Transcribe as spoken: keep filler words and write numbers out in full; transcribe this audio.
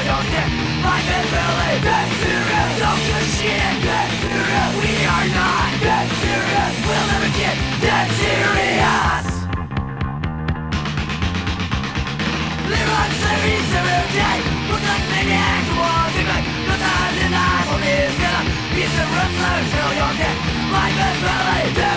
you're dead. Life is really dead serious. Don't give a shit. Dead serious. We are not dead serious. We'll never get dead serious. Live on series every day. Look like a maniac. Walking back. No time to deny. For me is gonna be some wrestler till you're dead. Life is really dead.